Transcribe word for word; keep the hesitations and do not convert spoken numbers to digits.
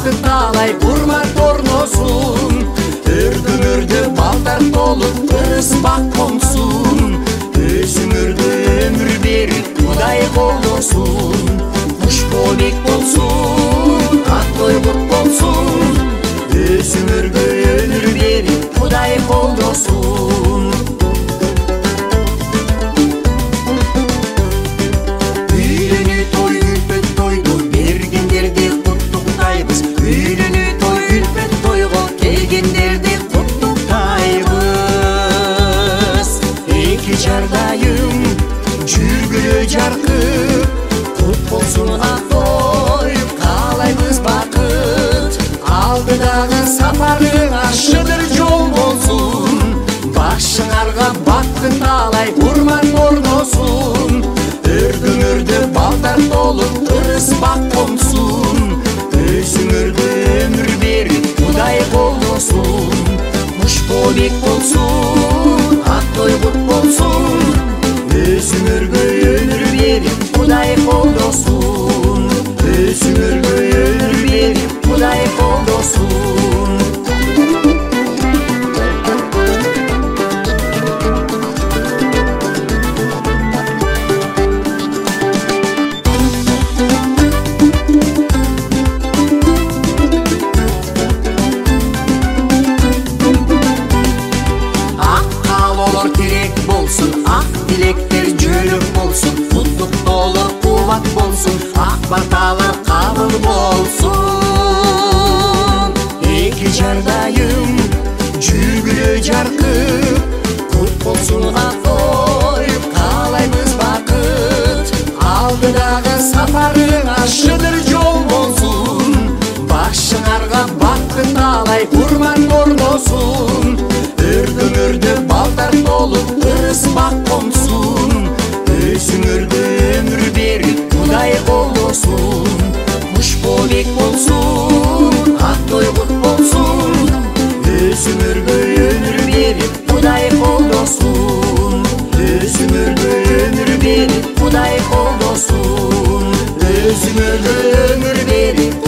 бақыт талай урмат орносун, өргүмөрдө балдар толуп ырыс бак консун, өзүңөргө өмүр берип Кудай колдосун, куш бобек болсун, ак тойгут болсун, өзүңөргө өмүр берип Кудай колдосун. Үйлөнүү той үлпөт тойду бергендерди куттуктайбыз, үйлөнүү той үлпөт тойго келгендерди куттуктайбыз. Эки жардайым жүргүлө жаркып, кут болсун ак той, каалайбыз бакыт. Алдыдагы сапарың ашыдыр жол болсун, башыңарга бакыт талай урман орносун, өргүңөрдө балдар толуп ырыс бак консун, өзүңөргө өмүр берип Кудай колдосун, куш бобек болсун, ак тойгут болсун, өзүңөргө өмүр берип Кудай колдосун, өзүңөргө өмүр берип Кудай колдосун. Ак тилектер жөлөк болсун, куттук толы кубат болсун, ак баталы кабыл болсун. Эки жардайым жүргүлө жаркып, кут болсун ак той, каалайбыз бакыт. Алдыдагы сапарың ашыдыр жол болсун, башыңарга бакыт талай урман орносун, өргүңөрдө балдар толуп ырыс бак консун, өзүңөргө өмүр берип Кудай колдосун, куш бобек болсун, ак тойгут болсун, өзүңөргө өмүр берип Кудай колдосун, өзүңөргө өмүр берип Кудай колдосун, өзүңөргө өмүр берип